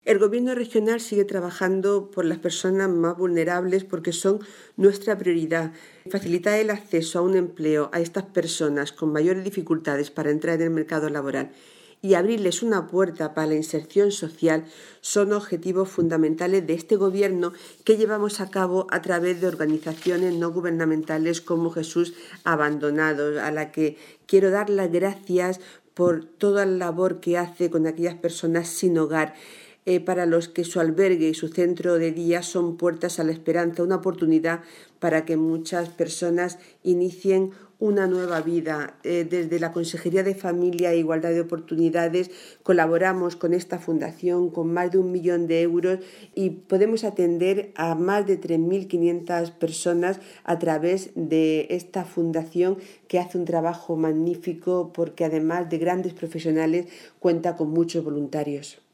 El Gobierno regional sigue trabajando por las personas más vulnerables porque son nuestra prioridad. Facilitar el acceso a un empleo a estas personas con mayores dificultades para entrar en el mercado laboral y abrirles una puerta para la inserción social son objetivos fundamentales de este Gobierno que llevamos a cabo a través de organizaciones no gubernamentales como Jesús Abandonado, a la que quiero dar las gracias por toda la labor que hace con aquellas personas sin hogar, para los que su albergue y su centro de día son puertas a la esperanza, una oportunidad para que muchas personas inicien una nueva vida. Desde la Consejería de Familia e Igualdad de Oportunidades colaboramos con esta fundación con más de 1 millón de euros y podemos atender a más de 3.500 personas a través de esta fundación que hace un trabajo magnífico porque además de grandes profesionales cuenta con muchos voluntarios.